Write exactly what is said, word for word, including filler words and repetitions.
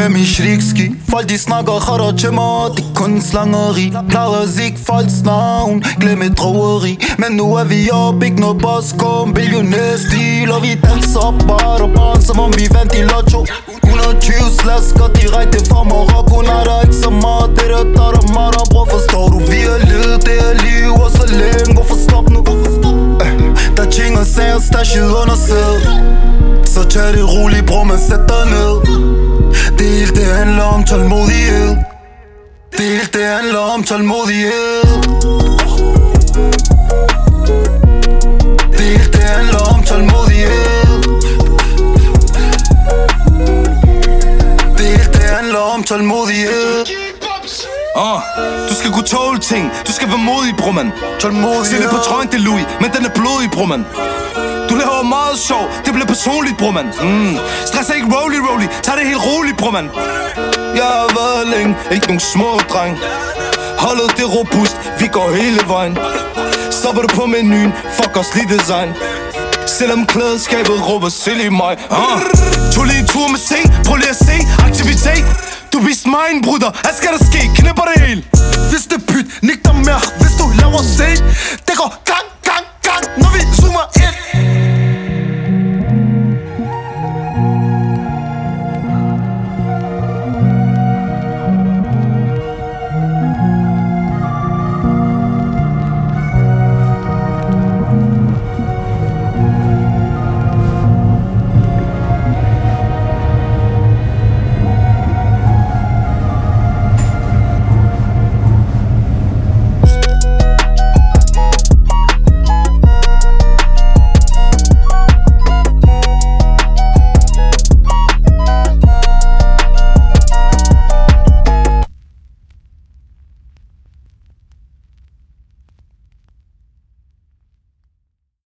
med min shrikski. Folk de snakker khatter til mig, det er kun slangeri. Klarer ikke folks navn, glemme drogeri. Men nu er vi op, ikke noget boss, kom billionærstil. Og vi danser bare og bare, som om vi vandt i lotto. hundrede og tyve slasker direkte fra Marokko. Nej, der er ikke så meget, det der der der meget der. Bror, forstår du, vi har levet det her liv, og så længe, hvorfor stop nu? øh, Der er ting og sager stashet under sædet. Så tag det roligt, bror, men sæt dig ned. Det hele det handler om tålmodighed. Det hele det handler om tålmodighed. Det hele det handler om tålmodighed. Det hele det handler om tålmodighed. Uh, du skal kunne tåle ting, du skal være modig, bror man. Tålmodighed. Stille på trøjen, det er Louis, men den er blodig, bror man. Du laver meget sjov, det bliver personligt, bror man. mm. Stress er ikke rolig, rolig, tag det helt roligt, bror man. Jeg har været længe, ikke nogen små dreng. Holdet det robust, vi går hele vejen. Stopper du på menuen, fuck os lige design. Selvom klædeskabet råber selv i mig. uh. Tog lige en tur med C, prøv lige at se aktivitet. Du viste mig en bruder, hvad skal der ske? Knipper det hele. Hvis det pyt, nik dig mere, hvis du laver C. Det går gang, gang, gang, når vi zoomer